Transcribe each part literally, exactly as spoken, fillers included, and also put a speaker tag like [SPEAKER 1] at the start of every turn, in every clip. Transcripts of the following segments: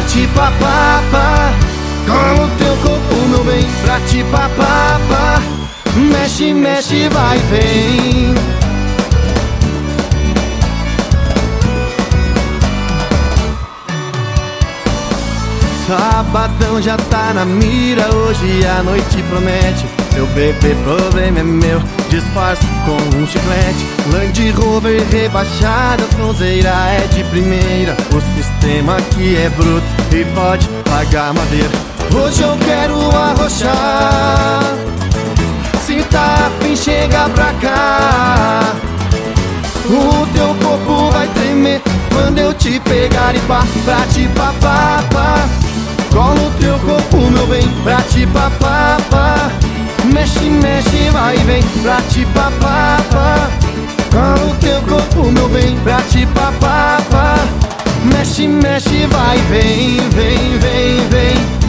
[SPEAKER 1] te papapá. Com o teu corpo, meu bem, pra te papapá. Mexe, mexe, vai, vem. Sabadão já tá na mira, hoje a noite promete. Seu bebê, problema é meu, disfarço com um chiclete. Land Rover rebaixada, sonzeira é de primeira. O sistema aqui é bruto e pode pagar madeira. Hoje eu quero arrochar, se tá afim chega pra cá. O teu corpo vai tremer quando eu te pegar e pá, pra te papapá. Cola o teu corpo, meu bem, pra te papapá. Mexe, mexe, vai, vem, pra te papapá. Cola o teu corpo, meu bem, pra te papapá. Mexe, mexe, vai, vem, vem, vem, vem.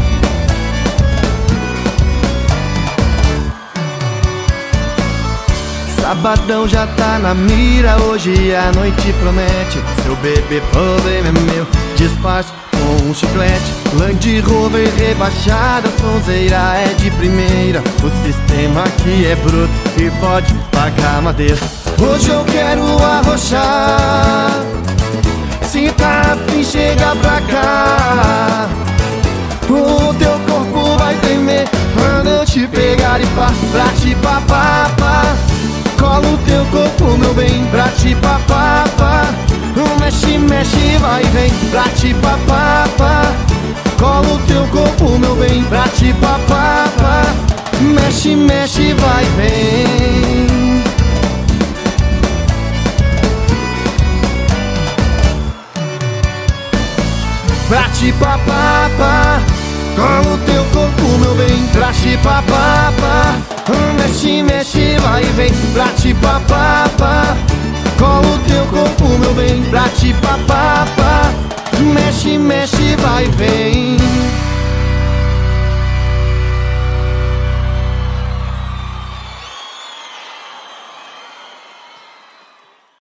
[SPEAKER 1] Sabadão já tá na mira, hoje a noite promete. Seu bebê, problema é meu, disfarço com um chiclete. Land Rover rebaixada, sonzeira é de primeira. O sistema aqui é bruto e pode pagar madeira. Hoje eu quero arrochar, se tá afim chega pra cá. O teu corpo vai tremer quando eu te pegar e pá, pra te papapá. Cola o teu corpo, meu bem, pra te papapá. Mexe, mexe, vai, vem, pra te papapá. Cola o teu corpo, meu bem, pra te papapá. Mexe, mexe, vai, vem. Pra te papapá. Cola o teu corpo, meu bem, pra te papapá. Mexe, mexe, vai, vem, pra te papapá. Cola o teu corpo, meu bem, pra te papapá. Mexe, mexe, vai, vem.